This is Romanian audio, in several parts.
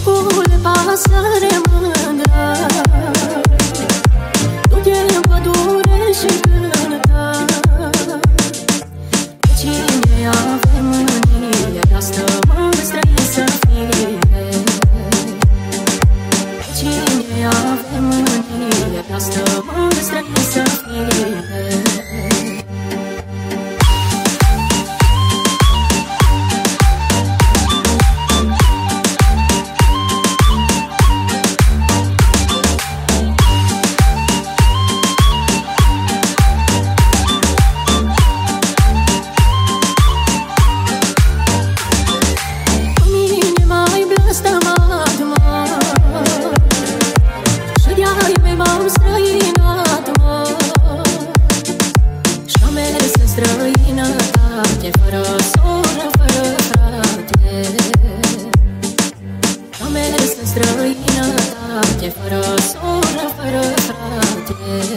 Cucule, pasăre mândră, du-te în pădure și cântă. Pe cine avem mânie, asta mândră să fie. Pe cine avem mânie, asta mândră să fie. Străinătate, fără soră, fără frate. Am mers în străinătate, fără soră, fără frate.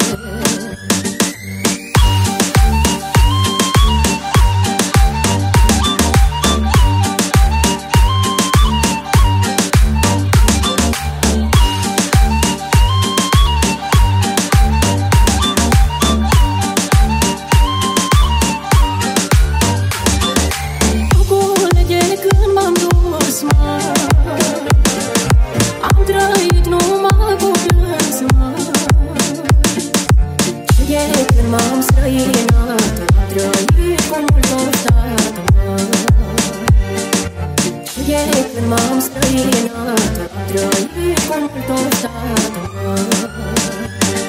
Am trăit numai cu plâns, mă. Și de când m-am străinat, am trăit cu mult oftat, mă. Și de când m-am străinat, am trăit cu mult oftat, mă.